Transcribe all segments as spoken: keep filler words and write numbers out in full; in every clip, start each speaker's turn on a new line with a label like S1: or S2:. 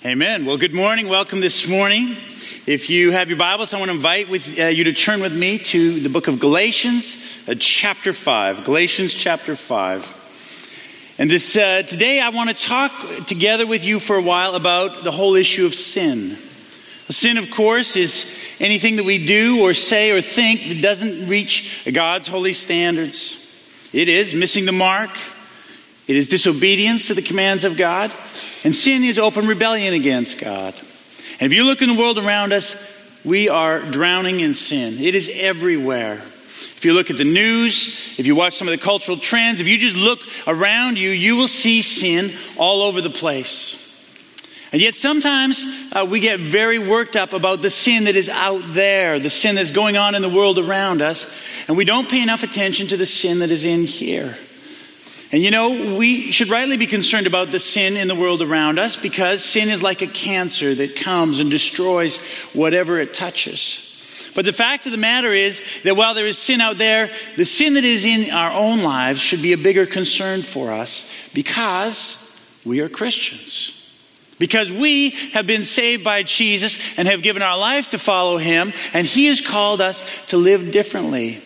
S1: Amen. Well, good morning. Welcome this morning. If you have your Bibles, I want to invite with, uh, you to turn with me to the book of Galatians, uh, chapter five. Galatians chapter five. And this uh, today I want to talk together with you for a while about the whole issue of sin. Sin, of course, is anything that we do or say or think that doesn't reach God's holy standards. It is missing the mark. It is disobedience to the commands of God. And sin is open rebellion against God. And if you look in the world around us, we are drowning in sin. It is everywhere. If you look at the news, if you watch some of the cultural trends, if you just look around you, you will see sin all over the place. And yet sometimes uh, we get very worked up about the sin that is out there, the sin that's going on in the world around us, and we don't pay enough attention to the sin that is in here. And you know, we should rightly be concerned about the sin in the world around us because sin is like a cancer that comes and destroys whatever it touches. But the fact of the matter is that while there is sin out there, the sin that is in our own lives should be a bigger concern for us because we are Christians. Because we have been saved by Jesus and have given our life to follow Him, and He has called us to live differently.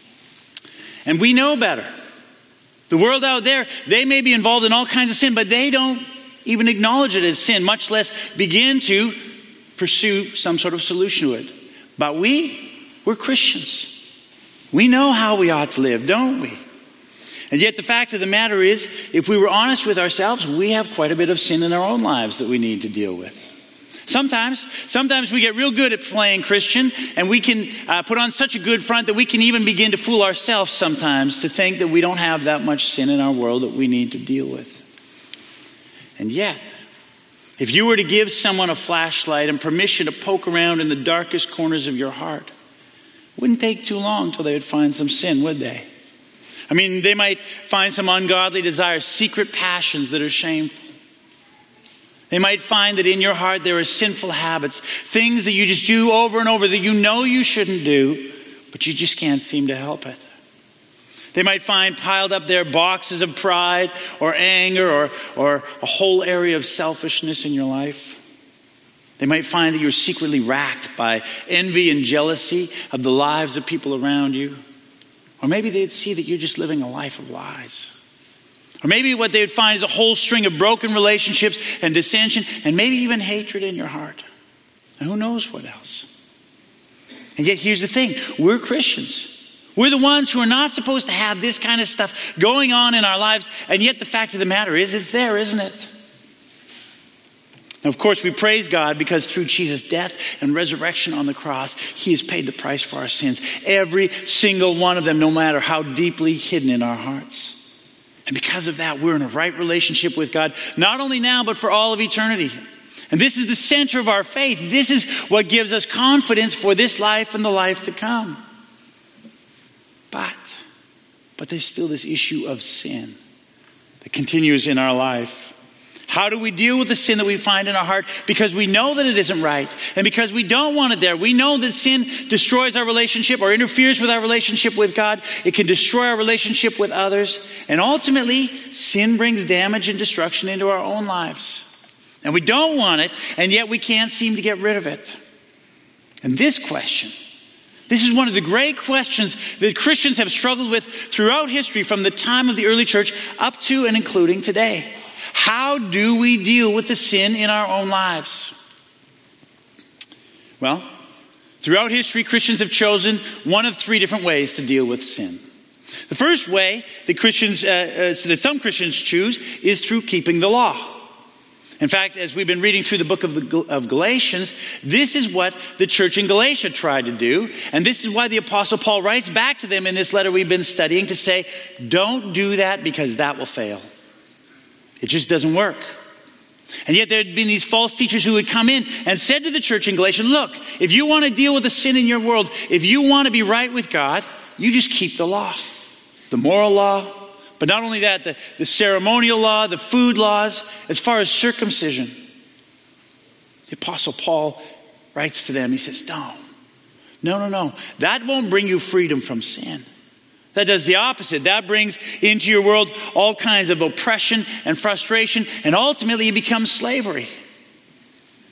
S1: And we know better. The world out there, they may be involved in all kinds of sin, but they don't even acknowledge it as sin, much less begin to pursue some sort of solution to it. But we, we're Christians. We know how we ought to live, don't we? And yet the fact of the matter is, if we were honest with ourselves, we have quite a bit of sin in our own lives that we need to deal with. Sometimes, sometimes we get real good at playing Christian, and we can uh, put on such a good front that we can even begin to fool ourselves sometimes to think that we don't have that much sin in our world that we need to deal with. And yet, if you were to give someone a flashlight and permission to poke around in the darkest corners of your heart, it wouldn't take too long till they would find some sin, would they? I mean, they might find some ungodly desires, secret passions that are shameful. They might find that in your heart there are sinful habits, things that you just do over and over that you know you shouldn't do, but you just can't seem to help it. They might find piled up there boxes of pride or anger or, or a whole area of selfishness in your life. They might find that you're secretly racked by envy and jealousy of the lives of people around you. Or maybe they'd see that you're just living a life of lies. Or maybe what they would find is a whole string of broken relationships and dissension and maybe even hatred in your heart. And who knows what else. And yet here's the thing. We're Christians. We're the ones who are not supposed to have this kind of stuff going on in our lives. And yet the fact of the matter is, it's there, isn't it? Now, of course, we praise God because through Jesus' death and resurrection on the cross, He has paid the price for our sins. Every single one of them, no matter how deeply hidden in our hearts. And because of that, we're in a right relationship with God, not only now, but for all of eternity. And this is the center of our faith. This is what gives us confidence for this life and the life to come. But, but there's still this issue of sin that continues in our life. How do we deal with the sin that we find in our heart? Because we know that it isn't right. And because we don't want it there. We know that sin destroys our relationship or interferes with our relationship with God. It can destroy our relationship with others. And ultimately, sin brings damage and destruction into our own lives. And we don't want it, and yet we can't seem to get rid of it. And this question, this is one of the great questions that Christians have struggled with throughout history from the time of the early church up to and including today. How do we deal with the sin in our own lives? Well, throughout history, Christians have chosen one of three different ways to deal with sin. The first way that Christians, uh, uh, so that some Christians choose is through keeping the law. In fact, as we've been reading through the book of, the, of Galatians, this is what the church in Galatia tried to do. And this is why the Apostle Paul writes back to them in this letter we've been studying to say, don't do that because that will fail. It just doesn't work. And yet there had been these false teachers who had come in and said to the church in Galatia, look, if you want to deal with the sin in your world, if you want to be right with God, you just keep the law, the moral law. But not only that, the, the ceremonial law, the food laws, as far as circumcision. The Apostle Paul writes to them, he says, no, no, no, no. That won't bring you freedom from sin. That does the opposite. That brings into your world all kinds of oppression and frustration, and ultimately it becomes slavery.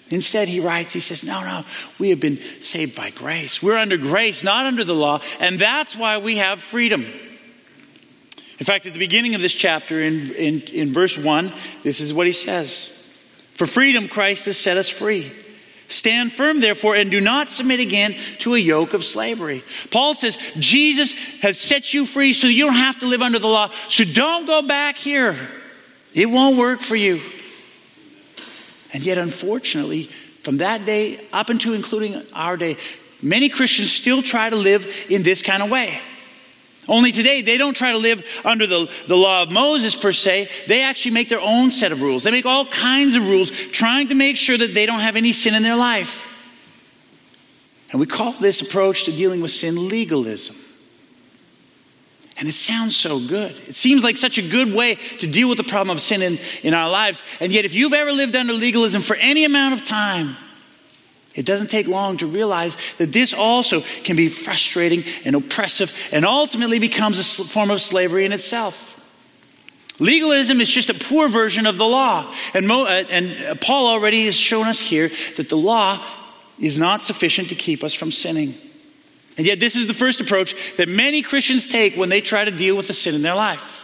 S1: Instead, he writes, he says, no, no, we have been saved by grace. We're under grace, not under the law, and that's why we have freedom. In fact, at the beginning of this chapter, in, in, in verse one, this is what he says. For freedom, Christ has set us free. Stand firm, therefore, and do not submit again to a yoke of slavery. Paul says, Jesus has set you free so you don't have to live under the law. So don't go back here. It won't work for you. And yet, unfortunately, from that day up until including our day, many Christians still try to live in this kind of way. Only today, they don't try to live under the, the law of Moses per se. They actually make their own set of rules. They make all kinds of rules, trying to make sure that they don't have any sin in their life. And we call this approach to dealing with sin legalism. And it sounds so good. It seems like such a good way to deal with the problem of sin in, in our lives. And yet, if you've ever lived under legalism for any amount of time, it doesn't take long to realize that this also can be frustrating and oppressive and ultimately becomes a form of slavery in itself. Legalism is just a poor version of the law. And, Mo, uh, and Paul already has shown us here that the law is not sufficient to keep us from sinning. And yet this is the first approach that many Christians take when they try to deal with the sin in their life.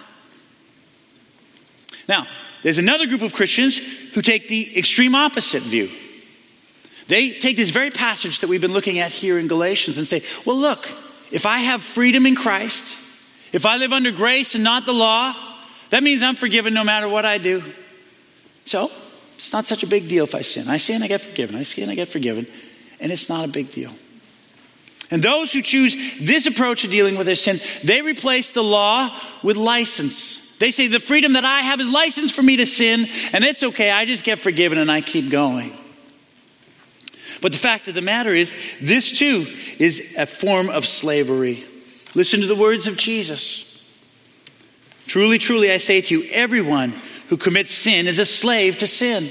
S1: Now, there's another group of Christians who take the extreme opposite view. They take this very passage that we've been looking at here in Galatians and say, well, look, if I have freedom in Christ, if I live under grace and not the law, that means I'm forgiven no matter what I do. So it's not such a big deal if I sin. I sin, I get forgiven. I sin, I get forgiven. And it's not a big deal. And those who choose this approach to dealing with their sin, they replace the law with license. They say the freedom that I have is license for me to sin, and it's okay, I just get forgiven and I keep going. But the fact of the matter is, this too is a form of slavery. Listen to the words of Jesus. Truly, truly, I say to you, everyone who commits sin is a slave to sin.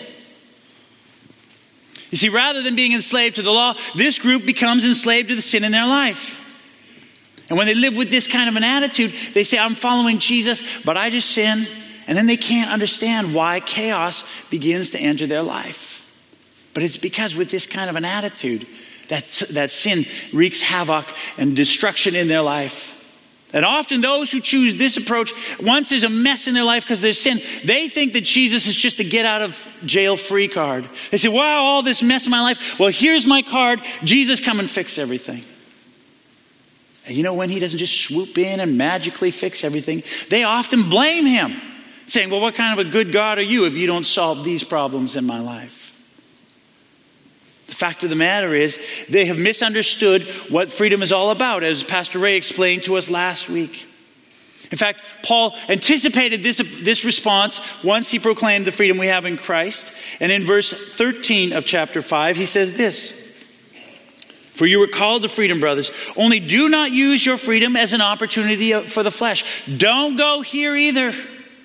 S1: You see, rather than being enslaved to the law, this group becomes enslaved to the sin in their life. And when they live with this kind of an attitude, they say, I'm following Jesus, but I just sin. And then they can't understand why chaos begins to enter their life. But it's because with this kind of an attitude, that, that sin wreaks havoc and destruction in their life. And often those who choose this approach, once there's a mess in their life because there's sin, they think that Jesus is just a get out of jail free card. They say, wow, all this mess in my life. Well, here's my card. Jesus, come and fix everything. And you know, when he doesn't just swoop in and magically fix everything, they often blame him, saying, well, what kind of a good God are you if you don't solve these problems in my life? The fact of the matter is, they have misunderstood what freedom is all about, as Pastor Ray explained to us last week. In fact, Paul anticipated this, this response once he proclaimed the freedom we have in Christ. And in verse thirteen of chapter five, he says this, for you were called to freedom, brothers. Only do not use your freedom as an opportunity for the flesh. Don't go here either.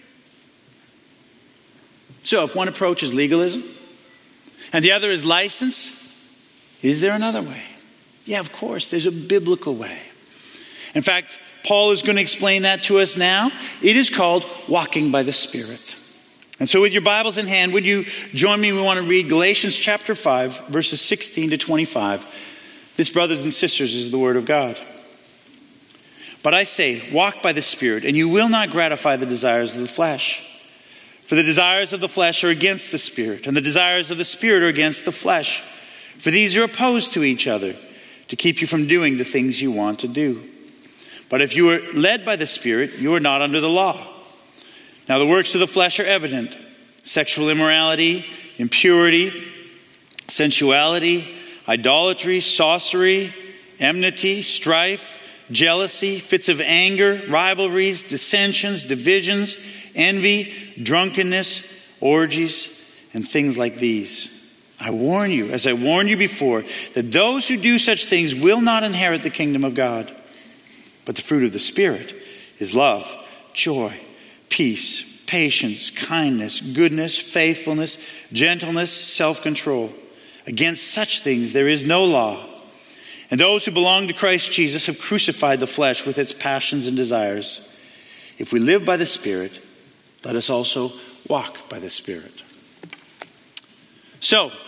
S1: So if one approach is legalism, and the other is license, is there another way? Yeah, of course, there's a biblical way. In fact, Paul is going to explain that to us now. It is called walking by the Spirit. And so with your Bibles in hand, would you join me? We want to read Galatians chapter five, verses sixteen to twenty-five. This, brothers and sisters, is the word of God. But I say, walk by the Spirit, and you will not gratify the desires of the flesh. For the desires of the flesh are against the Spirit, and the desires of the Spirit are against the flesh. For these are opposed to each other, to keep you from doing the things you want to do. But if you are led by the Spirit, you are not under the law. Now the works of the flesh are evident: sexual immorality, impurity, sensuality, idolatry, sorcery, enmity, strife, jealousy, fits of anger, rivalries, dissensions, divisions, envy, drunkenness, orgies, and things like these. I warn you, as I warned you before, that those who do such things will not inherit the kingdom of God. But the fruit of the Spirit is love, joy, peace, patience, kindness, goodness, faithfulness, gentleness, self-control. Against such things there is no law. And those who belong to Christ Jesus have crucified the flesh with its passions and desires. If we live by the Spirit, let us also walk by the Spirit. So,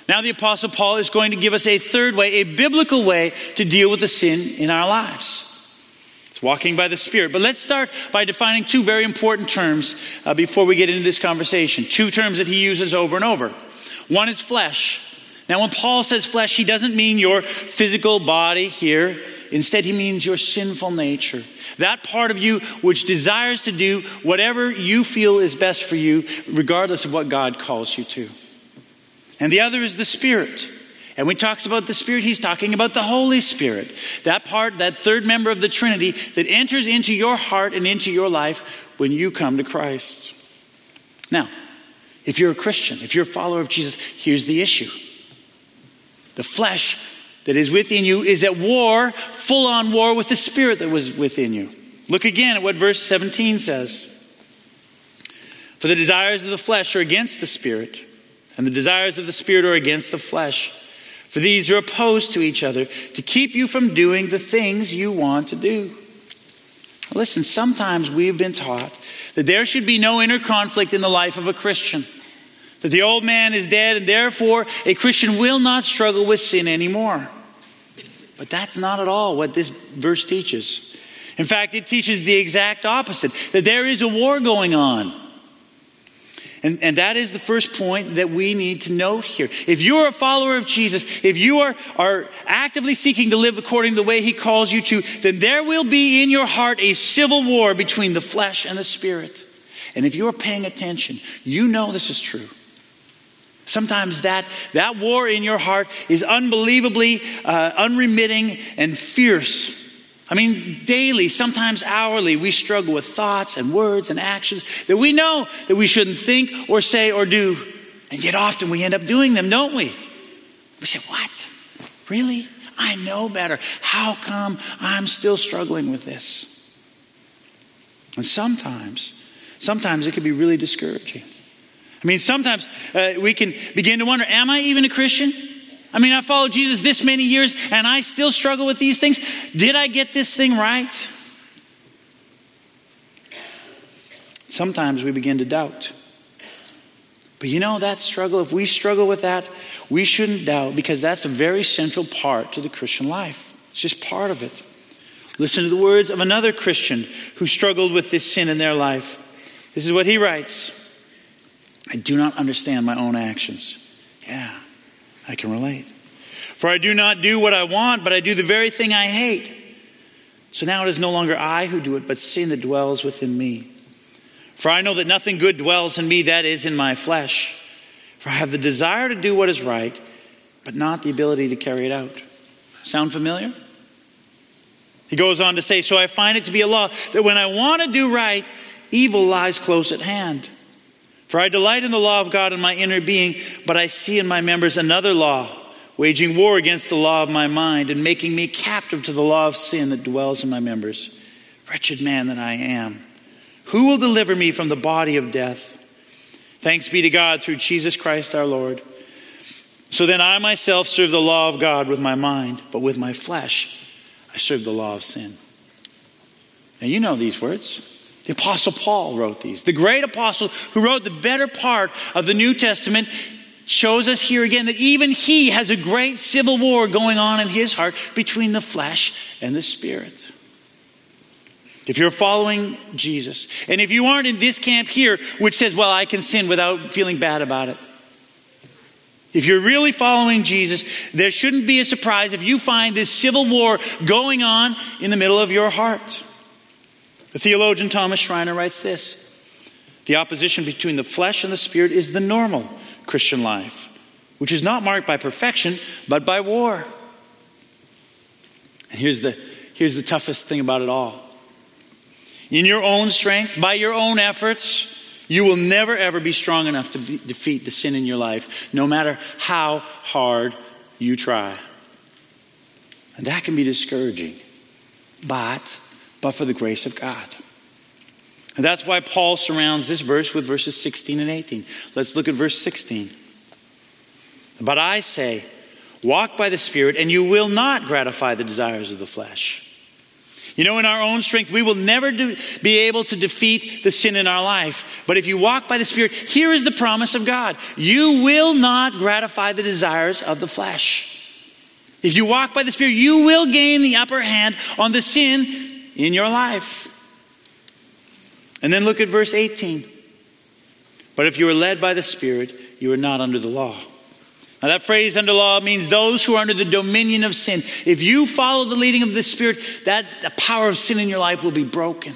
S1: Now the Apostle Paul is going to give us a third way, a biblical way to deal with the sin in our lives. It's walking by the Spirit. But let's start by defining two very important terms uh, before we get into this conversation. Two terms that he uses over and over. One is flesh. Now when Paul says flesh, he doesn't mean your physical body here. Instead, he means your sinful nature. That part of you which desires to do whatever you feel is best for you, regardless of what God calls you to. And the other is the Spirit. And when he talks about the Spirit, he's talking about the Holy Spirit. That part, that third member of the Trinity that enters into your heart and into your life when you come to Christ. Now, if you're a Christian, if you're a follower of Jesus, here's the issue. The flesh that is within you is at war, full-on war with the Spirit that was within you. Look again at what verse seventeen says. For the desires of the flesh are against the Spirit, and the desires of the Spirit are against the flesh. For these are opposed to each other to keep you from doing the things you want to do. Listen, sometimes we've been taught that there should be no inner conflict in the life of a Christian. That the old man is dead and therefore a Christian will not struggle with sin anymore. But that's not at all what this verse teaches. In fact, it teaches the exact opposite. That there is a war going on. And, and that is the first point that we need to note here. If you're a follower of Jesus, if you are, are actively seeking to live according to the way he calls you to, then there will be in your heart a civil war between the flesh and the Spirit. And if you're paying attention, you know this is true. Sometimes that, that war in your heart is unbelievably uh, unremitting and fierce. I mean, daily, sometimes hourly, we struggle with thoughts and words and actions that we know that we shouldn't think or say or do. And yet often we end up doing them, don't we? We say, what? Really? I know better. How come I'm still struggling with this? And sometimes, sometimes it can be really discouraging. I mean, sometimes uh, we can begin to wonder, am I even a Christian? I mean, I followed Jesus this many years and I still struggle with these things. Did I get this thing right? Sometimes we begin to doubt. But you know, that struggle, if we struggle with that, we shouldn't doubt, because that's a very central part to the Christian life. It's just part of it. Listen to the words of another Christian who struggled with this sin in their life. This is what he writes. I do not understand my own actions. Yeah. I can relate. For I do not do what I want, but I do the very thing I hate. So now it is no longer I who do it, but sin that dwells within me. For I know that nothing good dwells in me, that is, in my flesh. For I have the desire to do what is right, but not the ability to carry it out. Sound familiar? He goes on to say, so I find it to be a law that when I want to do right, evil lies close at hand. For I delight in the law of God in my inner being, but I see in my members another law, waging war against the law of my mind and making me captive to the law of sin that dwells in my members. Wretched man that I am, who will deliver me from the body of death? Thanks be to God through Jesus Christ our Lord. So then I myself serve the law of God with my mind, but with my flesh I serve the law of sin. Now you know these words. The Apostle Paul wrote these. The great apostle who wrote the better part of the New Testament shows us here again that even he has a great civil war going on in his heart between the flesh and the Spirit. If you're following Jesus, and if you aren't in this camp here, which says, well, I can sin without feeling bad about it. If you're really following Jesus, there shouldn't be a surprise if you find this civil war going on in the middle of your heart. The theologian Thomas Schreiner writes this: the opposition between the flesh and the Spirit is the normal Christian life, which is not marked by perfection, but by war. And here's the, here's the toughest thing about it all. In your own strength, by your own efforts, you will never ever be strong enough to be, defeat the sin in your life, no matter how hard you try. And that can be discouraging. But but for the grace of God. And that's why Paul surrounds this verse with verses sixteen and eighteen. Let's look at verse sixteen. But I say, walk by the Spirit, and you will not gratify the desires of the flesh. You know, in our own strength, we will never do, be able to defeat the sin in our life. But if you walk by the Spirit, here is the promise of God. You will not gratify the desires of the flesh. If you walk by the Spirit, you will gain the upper hand on the sin in your life. And then look at verse eighteen. But if you are led by the Spirit, you are not under the law. Now that phrase, under law, means those who are under the dominion of sin. If you follow the leading of the Spirit, that the power of sin in your life will be broken.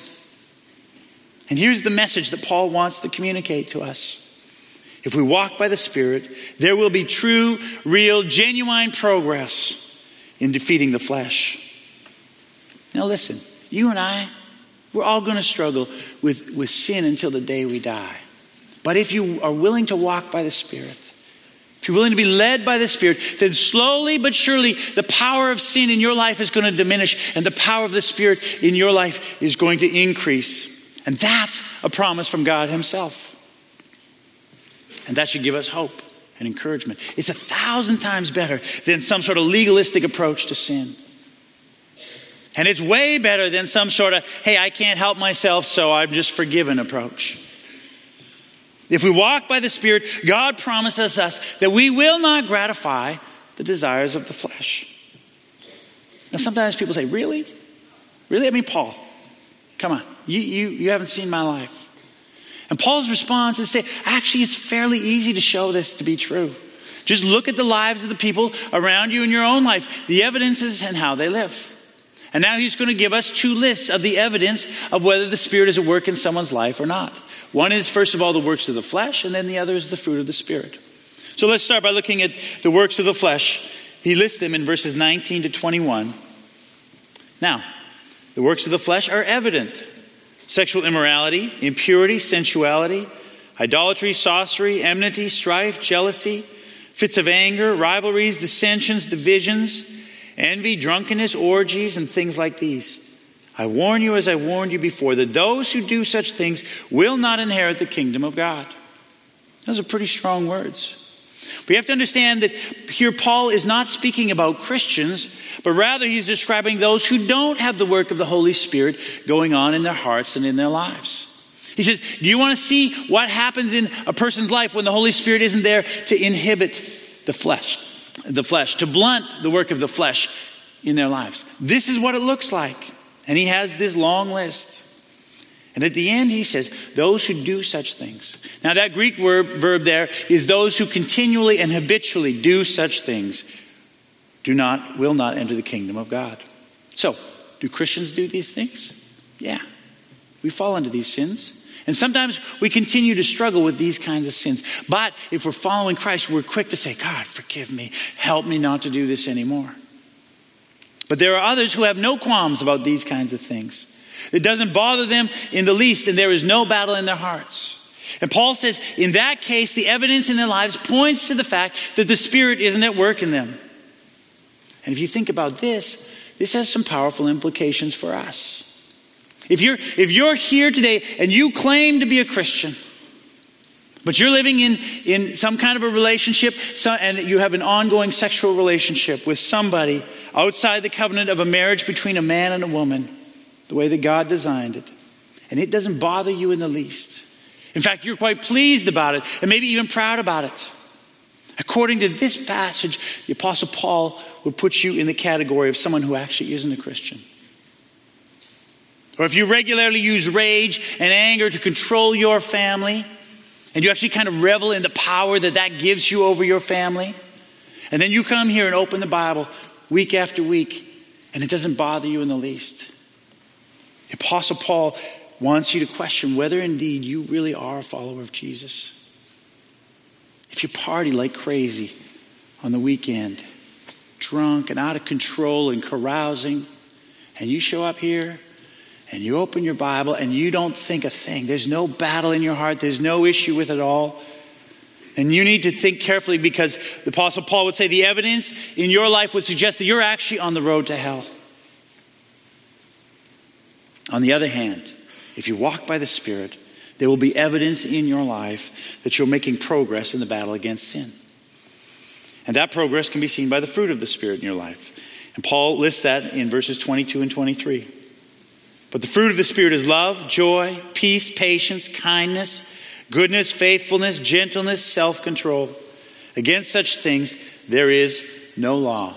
S1: And here's the message that Paul wants to communicate to us. If we walk by the Spirit, there will be true, real, genuine progress in defeating the flesh. Now listen, you and I, we're all going to struggle with, with sin until the day we die. But if you are willing to walk by the Spirit, if you're willing to be led by the Spirit, then slowly but surely the power of sin in your life is going to diminish and the power of the Spirit in your life is going to increase. And that's a promise from God himself. And that should give us hope and encouragement. It's a thousand times better than some sort of legalistic approach to sin. And it's way better than some sort of, hey, I can't help myself, so I'm just forgiven approach. If we walk by the Spirit, God promises us that we will not gratify the desires of the flesh. Now sometimes people say, really? Really? I mean, Paul, come on. You, you, you haven't seen my life. And Paul's response is to say, actually, it's fairly easy to show this to be true. Just look at the lives of the people around you in your own life, the evidences and how they live. And now he's going to give us two lists of the evidence of whether the Spirit is at work in someone's life or not. One is, first of all, the works of the flesh, and then the other is the fruit of the Spirit. So let's start by looking at the works of the flesh. He lists them in verses nineteen to twenty-one. Now, the works of the flesh are evident. Sexual immorality, impurity, sensuality, idolatry, sorcery, enmity, strife, jealousy, fits of anger, rivalries, dissensions, divisions, envy, drunkenness, orgies, and things like these. I warn you, as I warned you before, that those who do such things will not inherit the kingdom of God. Those are pretty strong words. We have to understand that here Paul is not speaking about Christians, but rather he's describing those who don't have the work of the Holy Spirit going on in their hearts and in their lives. He says, do you want to see what happens in a person's life when the Holy Spirit isn't there to inhibit the flesh? The flesh, to blunt the work of the flesh in their lives. This is what it looks like. And he has this long list. And at the end he says, those who do such things. Now that Greek word, verb there is those who continually and habitually do such things do not, will not enter the kingdom of God. So, do Christians do these things? Yeah. We fall into these sins. And sometimes we continue to struggle with these kinds of sins. But if we're following Christ, we're quick to say, God, forgive me. Help me not to do this anymore. But there are others who have no qualms about these kinds of things. It doesn't bother them in the least, and there is no battle in their hearts. And Paul says, in that case, the evidence in their lives points to the fact that the Spirit isn't at work in them. And if you think about this, this has some powerful implications for us. If you're, if you're here today and you claim to be a Christian, but you're living in, in some kind of a relationship so, and you have an ongoing sexual relationship with somebody outside the covenant of a marriage between a man and a woman, the way that God designed it, and it doesn't bother you in the least. In fact, you're quite pleased about it and maybe even proud about it. According to this passage, the Apostle Paul would put you in the category of someone who actually isn't a Christian. Or if you regularly use rage and anger to control your family, and you actually kind of revel in the power that that gives you over your family, and then you come here and open the Bible week after week, and it doesn't bother you in the least. The Apostle Paul wants you to question whether indeed you really are a follower of Jesus. If you party like crazy on the weekend, drunk and out of control and carousing, and you show up here and you open your Bible and you don't think a thing. There's no battle in your heart. There's no issue with it all. And you need to think carefully, because the Apostle Paul would say the evidence in your life would suggest that you're actually on the road to hell. On the other hand, if you walk by the Spirit, there will be evidence in your life that you're making progress in the battle against sin. And that progress can be seen by the fruit of the Spirit in your life. And Paul lists that in verses twenty-two and twenty-three. But the fruit of the Spirit is love, joy, peace, patience, kindness, goodness, faithfulness, gentleness, self-control. Against such things there is no law.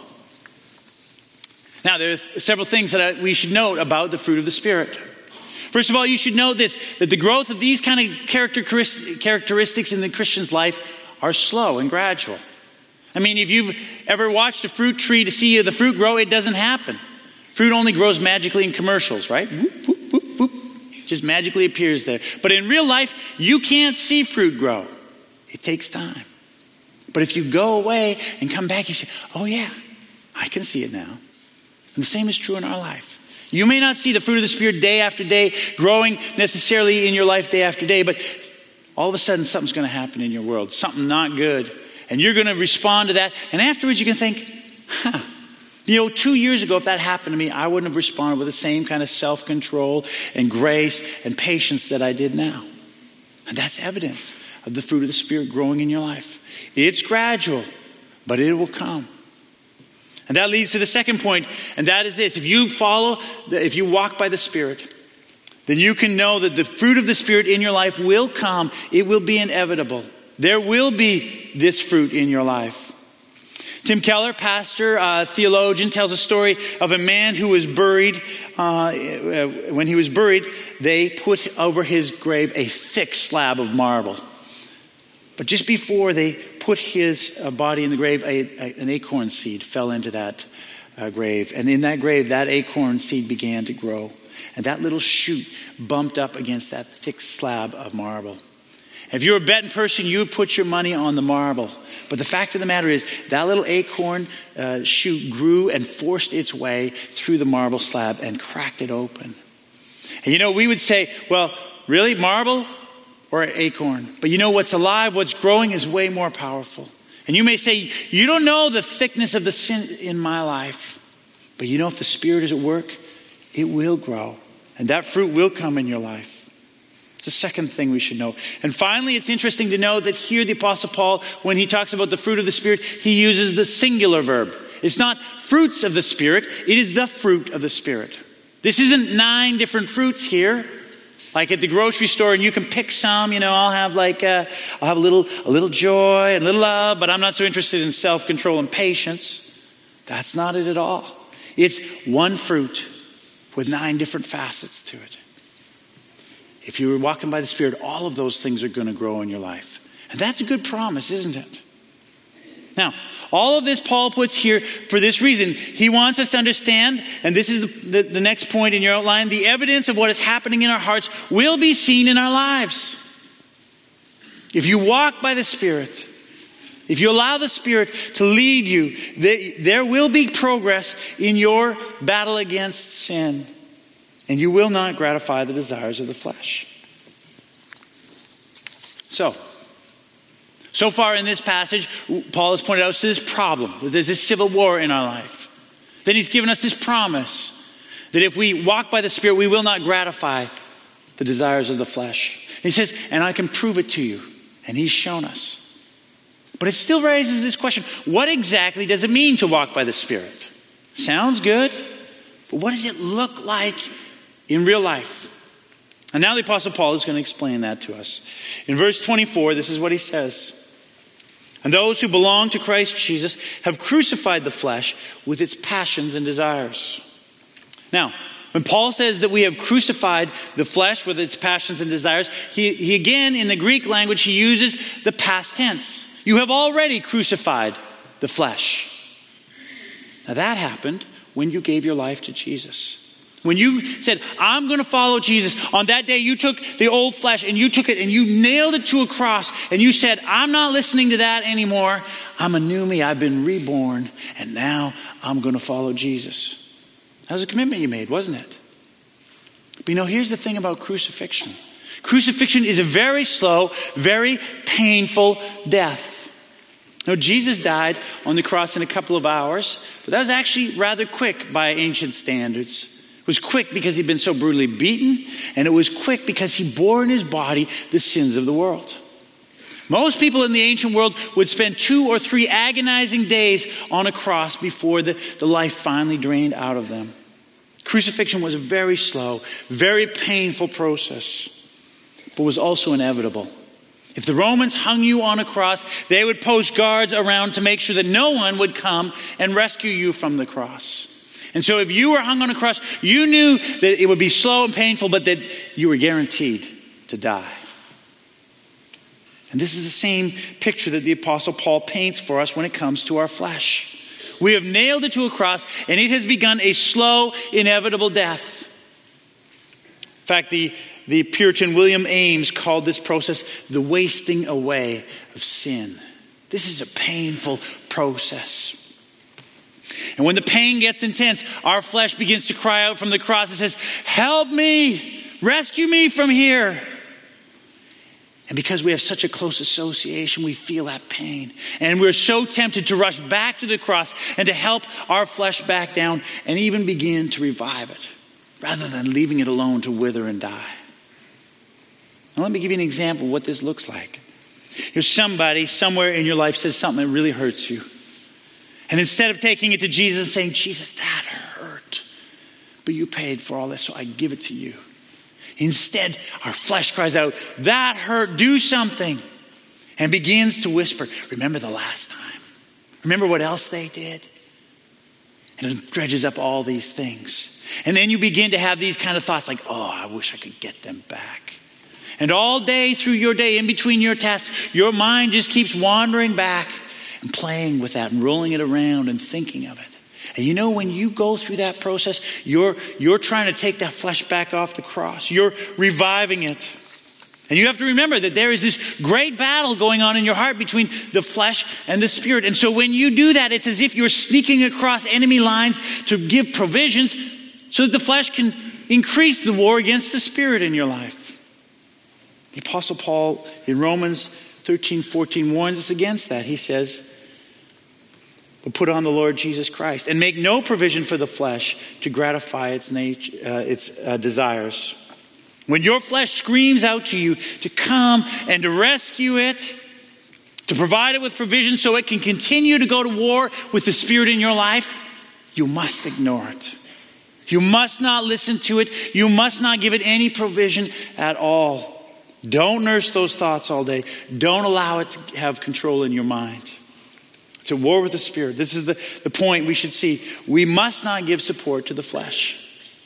S1: Now, there are several things that we should note about the fruit of the Spirit. First of all, you should know this, that the growth of these kind of characteristics in the Christian's life are slow and gradual. I mean, if you've ever watched a fruit tree to see the fruit grow, it doesn't happen. Fruit only grows magically in commercials, right? Whoop, whoop, whoop, whoop. Just magically appears there. But in real life, you can't see fruit grow. It takes time. But if you go away and come back, you say, oh yeah, I can see it now. And the same is true in our life. You may not see the fruit of the Spirit day after day growing necessarily in your life day after day, but all of a sudden something's going to happen in your world, something not good. And you're going to respond to that. And afterwards you can think, huh, you know, two years ago, if that happened to me, I wouldn't have responded with the same kind of self-control and grace and patience that I did now. And that's evidence of the fruit of the Spirit growing in your life. It's gradual, but it will come. And that leads to the second point, and that is this. If you follow, if you walk by the Spirit, then you can know that the fruit of the Spirit in your life will come. It will be inevitable. There will be this fruit in your life. Tim Keller, pastor, uh, theologian, tells a story of a man who was buried. Uh, when he was buried, they put over his grave a thick slab of marble. But just before they put his uh, body in the grave, a, a, an acorn seed fell into that uh, grave. And in that grave, that acorn seed began to grow. And that little shoot bumped up against that thick slab of marble. If you're a betting person, you would put your money on the marble. But the fact of the matter is, that little acorn uh, shoot grew and forced its way through the marble slab and cracked it open. And you know, we would say, well, really, marble or acorn? But you know, what's alive, what's growing is way more powerful. And you may say, you don't know the thickness of the sin in my life. But you know, if the Spirit is at work, it will grow. And that fruit will come in your life. It's the second thing we should know. And finally, it's interesting to know that here the Apostle Paul, when he talks about the fruit of the Spirit, he uses the singular verb. It's not fruits of the Spirit. It is the fruit of the Spirit. This isn't nine different fruits here. Like at the grocery store, and you can pick some. You know, I'll have like a, I'll have a little, a little joy and a little love, but I'm not so interested in self-control and patience. That's not it at all. It's one fruit with nine different facets to it. If you were walking by the Spirit, all of those things are going to grow in your life. And that's a good promise, isn't it? Now, all of this Paul puts here for this reason. He wants us to understand, and this is the, the, the next point in your outline, the evidence of what is happening in our hearts will be seen in our lives. If you walk by the Spirit, if you allow the Spirit to lead you, they, there will be progress in your battle against sin. And you will not gratify the desires of the flesh. So, so far in this passage, Paul has pointed out to this problem, that there's this civil war in our life. Then he's given us this promise, that if we walk by the Spirit, we will not gratify the desires of the flesh. And he says, and I can prove it to you. And he's shown us. But it still raises this question, what exactly does it mean to walk by the Spirit? Sounds good, but what does it look like in real life? And now the Apostle Paul is going to explain that to us. In verse twenty-four, this is what he says. And those who belong to Christ Jesus have crucified the flesh with its passions and desires. Now, when Paul says that we have crucified the flesh with its passions and desires, he, he again, in the Greek language, he uses the past tense. You have already crucified the flesh. Now that happened when you gave your life to Jesus. When you said, I'm going to follow Jesus, on that day you took the old flesh and you took it and you nailed it to a cross and you said, I'm not listening to that anymore. I'm a new me. I've been reborn and now I'm going to follow Jesus. That was a commitment you made, wasn't it? But you know, here's the thing about crucifixion. Crucifixion is a very slow, very painful death. Now, Jesus died on the cross in a couple of hours, but that was actually rather quick by ancient standards. It was quick because he'd been so brutally beaten, and it was quick because he bore in his body the sins of the world. Most people in the ancient world would spend two or three agonizing days on a cross before the, the life finally drained out of them. Crucifixion was a very slow, very painful process, but was also inevitable. If the Romans hung you on a cross, they would post guards around to make sure that no one would come and rescue you from the cross. And so if you were hung on a cross, you knew that it would be slow and painful, but that you were guaranteed to die. And this is the same picture that the Apostle Paul paints for us when it comes to our flesh. We have nailed it to a cross, and it has begun a slow, inevitable death. In fact, the, the Puritan William Ames called this process the wasting away of sin. This is a painful process. And when the pain gets intense, our flesh begins to cry out from the cross. It says, "Help me! Rescue me from here!" And because we have such a close association, we feel that pain. And we're so tempted to rush back to the cross and to help our flesh back down and even begin to revive it, rather than leaving it alone to wither and die. Now, let me give you an example of what this looks like. Here's somebody somewhere in your life says something that really hurts you. And instead of taking it to Jesus and saying, "Jesus, that hurt, but you paid for all this, so I give it to you." Instead, our flesh cries out, "That hurt, do something," and begins to whisper, "Remember the last time? Remember what else they did?" And it dredges up all these things. And then you begin to have these kind of thoughts like, "Oh, I wish I could get them back." And all day through your day, in between your tasks, your mind just keeps wandering back and playing with that and rolling it around and thinking of it. And you know, when you go through that process, you're, you're trying to take that flesh back off the cross. You're reviving it. And you have to remember that there is this great battle going on in your heart between the flesh and the spirit. And so when you do that, it's as if you're sneaking across enemy lines to give provisions so that the flesh can increase the war against the spirit in your life. The Apostle Paul in Romans thirteen fourteen warns us against that. He says, "But put on the Lord Jesus Christ and make no provision for the flesh to gratify its nature, uh, its uh, desires." When your flesh screams out to you to come and to rescue it, to provide it with provision so it can continue to go to war with the spirit in your life, you must ignore it. You must not listen to it. You must not give it any provision at all. Don't nurse those thoughts all day. Don't allow it to have control in your mind. It's at war with the spirit. This is the, the point we should see. We must not give support to the flesh.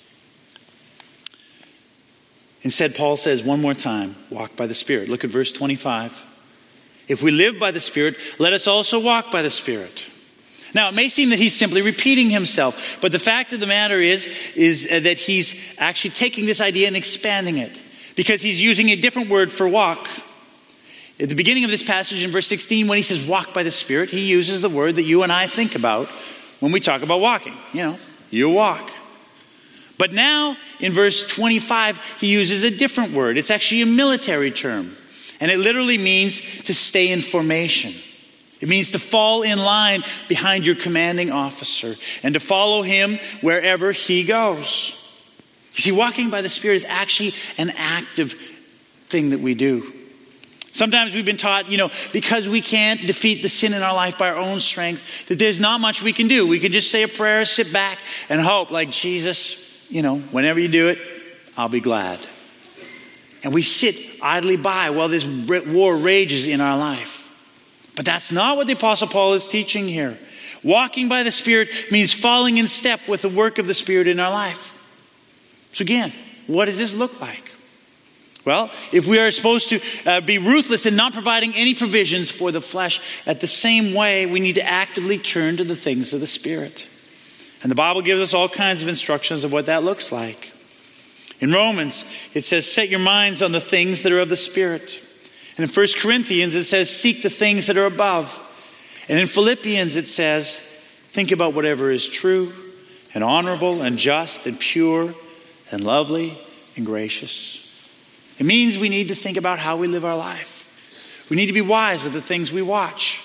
S1: Instead, Paul says one more time, walk by the Spirit. Look at verse twenty-five. If we live by the Spirit, let us also walk by the Spirit. Now, it may seem that he's simply repeating himself, but the fact of the matter is, is that he's actually taking this idea and expanding it, because he's using a different word for walk. At the beginning of this passage in verse sixteen, when he says walk by the Spirit, he uses the word that you and I think about when we talk about walking. You know, you walk. But now, in verse twenty-five, he uses a different word. It's actually a military term. And it literally means to stay in formation. It means to fall in line behind your commanding officer and to follow him wherever he goes. You see, walking by the Spirit is actually an active thing that we do. Sometimes we've been taught, you know, because we can't defeat the sin in our life by our own strength, that there's not much we can do. We can just say a prayer, sit back, and hope, like, Jesus, you know, whenever you do it, I'll be glad. And we sit idly by while this war rages in our life. But that's not what the Apostle Paul is teaching here. Walking by the Spirit means falling in step with the work of the Spirit in our life. So again, what does this look like? Well, if we are supposed to uh, be ruthless in not providing any provisions for the flesh, at the same way, we need to actively turn to the things of the Spirit. And the Bible gives us all kinds of instructions of what that looks like. In Romans, it says, set your minds on the things that are of the Spirit. And in First Corinthians, it says, seek the things that are above. And in Philippians, it says, think about whatever is true and honorable and just and pure and lovely and gracious. It means we need to think about how we live our life. We need to be wise of the things we watch.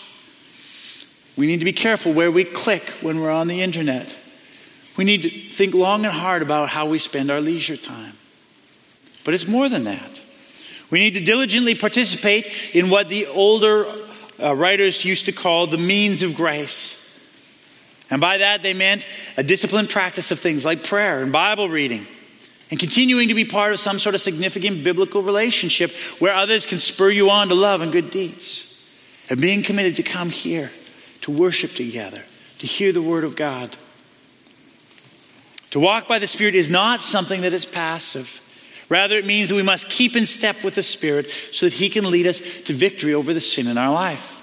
S1: We need to be careful where we click when we're on the internet. We need to think long and hard about how we spend our leisure time. But it's more than that. We need to diligently participate in what the older uh, writers used to call the means of grace. And by that, they meant a disciplined practice of things like prayer and Bible reading, and continuing to be part of some sort of significant biblical relationship where others can spur you on to love and good deeds. And being committed to come here, to worship together, to hear the word of God. To walk by the Spirit is not something that is passive. Rather, it means that we must keep in step with the Spirit so that He can lead us to victory over the sin in our life.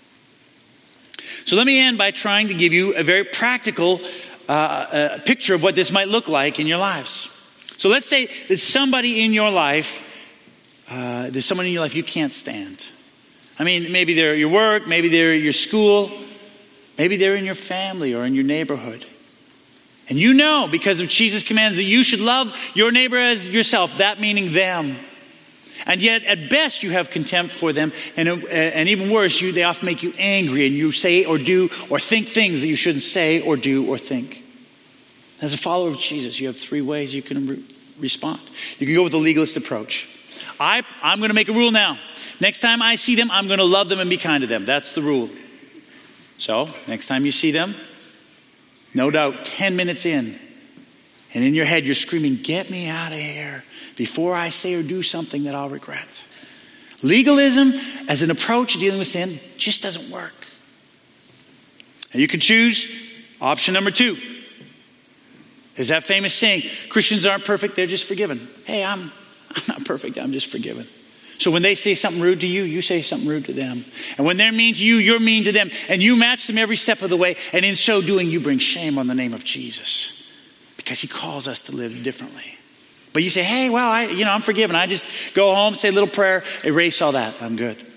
S1: So let me end by trying to give you a very practical uh, uh, picture of what this might look like in your lives. So let's say there's somebody in your life, uh, there's someone in your life you can't stand. I mean, maybe they're at your work, maybe they're at your school, maybe they're in your family or in your neighborhood. And you know, because of Jesus' commands, that you should love your neighbor as yourself, that meaning them. And yet, at best, you have contempt for them. And, uh, and even worse, you, they often make you angry and you say or do or think things that you shouldn't say or do or think. As a follower of Jesus, you have three ways you can re- respond. You can go with the legalist approach. I, I'm going to make a rule now. Next time I see them, I'm going to love them and be kind to them. That's the rule. So, next time you see them, no doubt, ten minutes in, and in your head you're screaming, get me out of here before I say or do something that I'll regret. Legalism as an approach to dealing with sin just doesn't work. And you can choose option number two. There's that famous saying, Christians aren't perfect, they're just forgiven. Hey, I'm, I'm not perfect, I'm just forgiven. So when they say something rude to you, you say something rude to them. And when they're mean to you, you're mean to them. And you match them every step of the way. And in so doing, you bring shame on the name of Jesus. Because He calls us to live differently. But you say, hey, well, I, you know, I'm forgiven. I just go home, say a little prayer, erase all that. I'm good.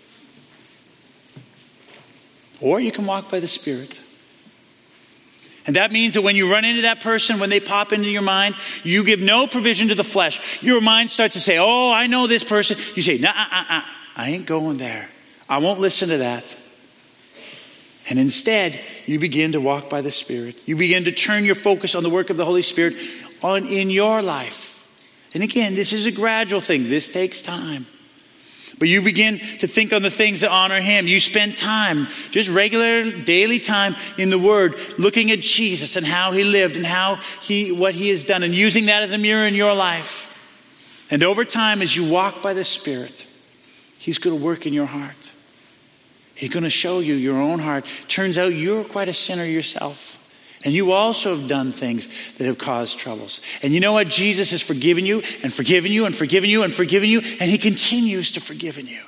S1: Or you can walk by the Spirit. And that means that when you run into that person, when they pop into your mind, you give no provision to the flesh. Your mind starts to say, oh, I know this person. You say, nah, uh, uh, I ain't going there. I won't listen to that. And instead, you begin to walk by the Spirit. You begin to turn your focus on the work of the Holy Spirit on in your life. And again, this is a gradual thing. This takes time. But you begin to think on the things that honor Him. You spend time, just regular daily time in the Word, looking at Jesus and how He lived and how He, what He has done, and using that as a mirror in your life. And over time, as you walk by the Spirit, He's going to work in your heart. He's going to show you your own heart. Turns out you're quite a sinner yourself. And you also have done things that have caused troubles. And you know what? Jesus has forgiven you and forgiven you and forgiven you and forgiven you. And He continues to forgive you.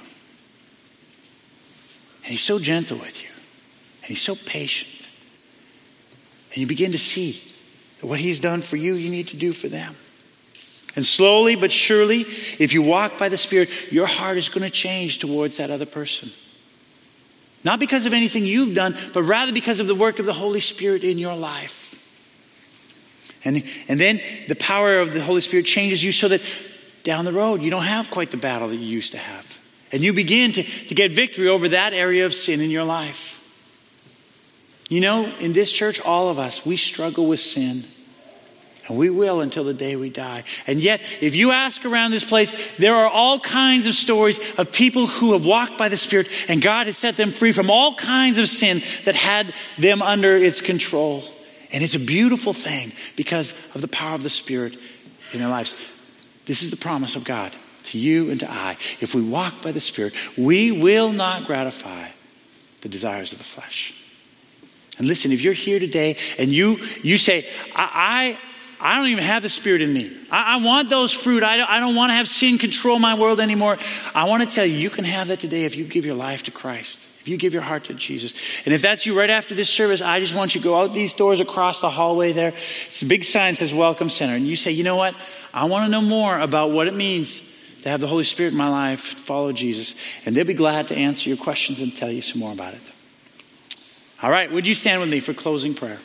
S1: And He's so gentle with you. And He's so patient. And you begin to see that what He's done for you, you need to do for them. And slowly but surely, if you walk by the Spirit, your heart is going to change towards that other person. Not because of anything you've done, but rather because of the work of the Holy Spirit in your life. And, and then the power of the Holy Spirit changes you so that down the road, you don't have quite the battle that you used to have. And you begin to, to get victory over that area of sin in your life. You know, in this church, all of us, we struggle with sin. And we will until the day we die. And yet, if you ask around this place, there are all kinds of stories of people who have walked by the Spirit and God has set them free from all kinds of sin that had them under its control. And it's a beautiful thing because of the power of the Spirit in their lives. This is the promise of God to you and to I. If we walk by the Spirit, we will not gratify the desires of the flesh. And listen, if you're here today and you, you say, I... I I don't even have the Spirit in me. I, I want those fruit. I don't, I don't want to have sin control my world anymore. I want to tell you, you can have that today if you give your life to Christ. If you give your heart to Jesus. And if that's you right after this service, I just want you to go out these doors across the hallway there. It's a big sign that says Welcome Center. And you say, you know what? I want to know more about what it means to have the Holy Spirit in my life, follow Jesus. And they'll be glad to answer your questions and tell you some more about it. All right, would you stand with me for closing prayer?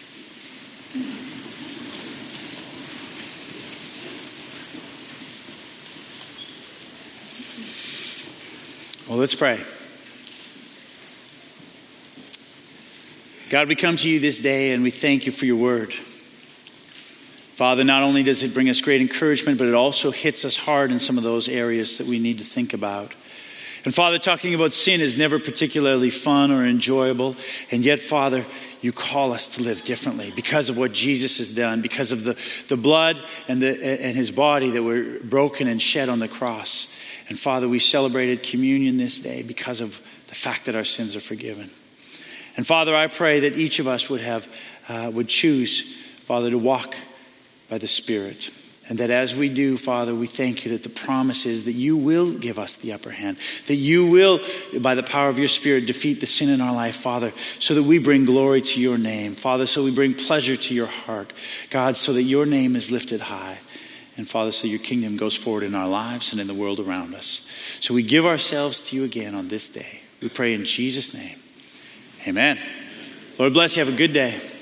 S1: Well, let's pray. God, we come to you this day and we thank you for your word. Father, not only does it bring us great encouragement, but it also hits us hard in some of those areas that we need to think about. And Father, talking about sin is never particularly fun or enjoyable. And yet, Father, you call us to live differently because of what Jesus has done, because of the, the blood and, the, and his body that were broken and shed on the cross. And Father, we celebrated communion this day because of the fact that our sins are forgiven. And Father, I pray that each of us would have, uh, would choose, Father, to walk by the Spirit. And that as we do, Father, we thank you that the promise is that you will give us the upper hand. That you will, by the power of your Spirit, defeat the sin in our life, Father, so that we bring glory to your name. Father, so we bring pleasure to your heart. God, so that your name is lifted high. And Father, so your kingdom goes forward in our lives and in the world around us. So we give ourselves to you again on this day. We pray in Jesus' name. Amen. Lord bless you. Have a good day.